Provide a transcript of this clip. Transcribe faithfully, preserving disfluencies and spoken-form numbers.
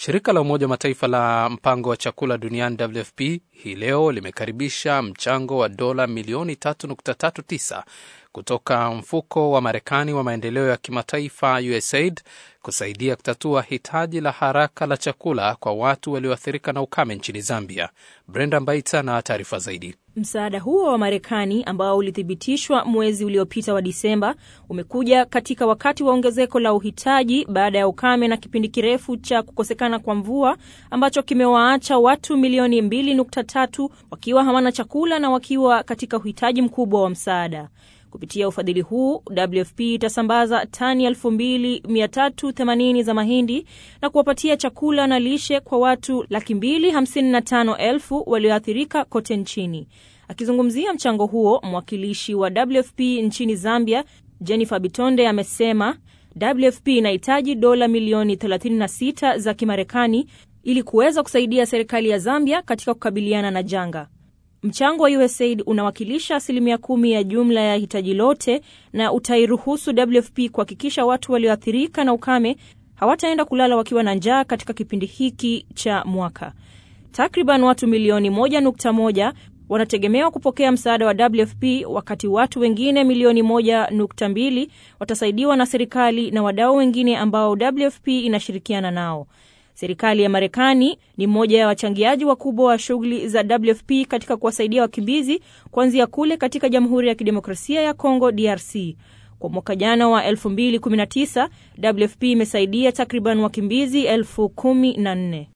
Shirika la Umoja wa Mataifa la mpango wa chakula duniani W F P hii leo limekaribisha mchango wa dola milioni tatu nukta tatu tisa kutoka mfuko wa Marekani wa maendeleo ya kimataifa U S A I D kusaidia kutatua hitaji la haraka la chakula kwa watu walioathirika na ukame nchini Zambia. Brenda Mbaita na taarifa zaidi. Msaada huo wa Marekani ambao ulithibitishwa mwezi uliopita wa Disemba umekuja katika wakati wa ongezeko la uhitaji baada ya ukame na kipindi kirefu cha kukosekana kwa mvua ambacho kimewaacha watu milioni mbili nukta tatu wakiwa hawana chakula na wakiwa katika uhitaji mkubwa wa msaada. Kupitia ufadhili huu, W F P itasambaza tani elfu mbili mia tatu themanini za mahindi na kuwapatia chakula na lishe kwa watu laki mbili hamsini na tano elfu walioathirika kote nchini. Akizungumzia mchango huo, mwakilishi wa W F P nchini Zambia, Jennifer Bitonde, amesema W F P inahitaji dola milioni thelathini na sita za Kimarekani ili kuweza kusaidia serikali ya Zambia katika kukabiliana na janga. Mchango wa U S A I D unawakilisha asilimia kumi ya jumla ya hitaji lote na utairuhusu W F P kuhakikisha watu walioathirika na ukame hawataenda kulala wakiwa na njaa katika kipindi hiki cha mwaka. Takriban watu milioni moja nukta moja wanategemewa kupokea msaada wa W F P, wakati watu wengine milioni moja nukta mbili watasaidiwa na serikali na wadau wengine ambao W F P inashirikiana nao. Serikali ya Marekani ni mmoja ya wachangiaji wakubwa wa shughuli za W F P katika kuwasaidia wakimbizi kuanzia kule katika Jamhuri ya Kidemokrasia ya Kongo D R C. Kwa mwaka jana wa elfu mbili kumi na tisa, W F P imesaidia takriban wakimbizi elfu kumi na nne.